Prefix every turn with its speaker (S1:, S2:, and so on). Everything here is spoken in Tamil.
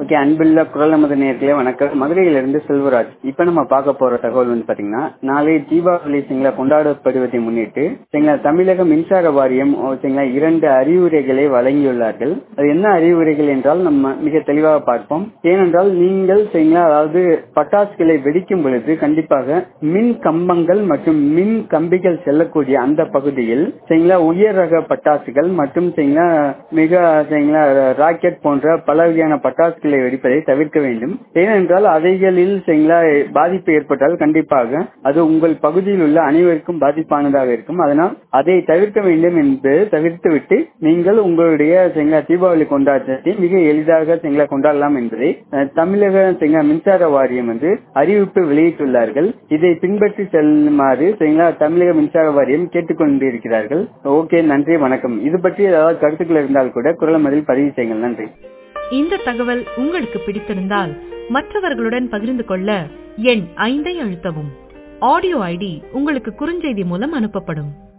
S1: ஓகே, அன்புள்ள குரல் நமது நேயர்களே வணக்கம். மதுரையிலிருந்து செல்வராஜ். இப்ப நம்ம பார்க்க போற தகவல் வந்து பாத்தீங்கன்னா, நாளை தீபாவளி கொண்டாடப்படுவதை முன்னிட்டு தமிழக மின்சார வாரியம் 2 அறிவுரைகளை வழங்கியுள்ளார்கள். அது என்ன அறிவுரைகள் என்றால் நம்ம மிக தெளிவாக பார்ப்போம். ஏனென்றால் நீங்கள் அதாவது பட்டாசுகளை வெடிக்கும் பொழுது கண்டிப்பாக மின் கம்பங்கள் மற்றும் மின் கம்பிகள் செல்லக்கூடிய அந்த பகுதியில் உயர் ரக பட்டாசுகள் மற்றும் மிக ராக்கெட் போன்ற பல வகையான பட்டாசுகளை வெடிப்பதை தவிர்க்க வேண்டும். ஏனென்றால் அவைகளில் பாதிப்பு ஏற்பட்டால் கண்டிப்பாக அது உங்கள் பகுதியில் உள்ள அனைவருக்கும் பாதிப்பானதாக இருக்கும். அதனால் அதை தவிர்க்க வேண்டும் என்று தவிர்த்துவிட்டு நீங்கள் உங்களுடைய தீபாவளி கொண்டாட்டத்தை மிக எளிதாக கொண்டாடலாம் என்பதை தமிழக மின்சார வாரியம் அறிவிப்பு வெளியிட்டுள்ளார்கள். இதை பின்பற்றி செல்லுமாறு தமிழக மின்சார வாரியம் கேட்டுக்கொண்டிருக்கிறார்கள். ஓகே, நன்றி, வணக்கம். இது பற்றி ஏதாவது கருத்துக்கள் இருந்தால் கூட குரல் மதில் பதிவு செய்யுங்கள். நன்றி.
S2: இந்த தகவல் உங்களுக்கு பிடித்திருந்தால் மற்றவர்களுடன் பகிர்ந்து கொள்ள எண் 5 அழுத்தவும். ஆடியோ ஐடி உங்களுக்கு குறுஞ்செய்தி மூலம் அனுப்பப்படும்.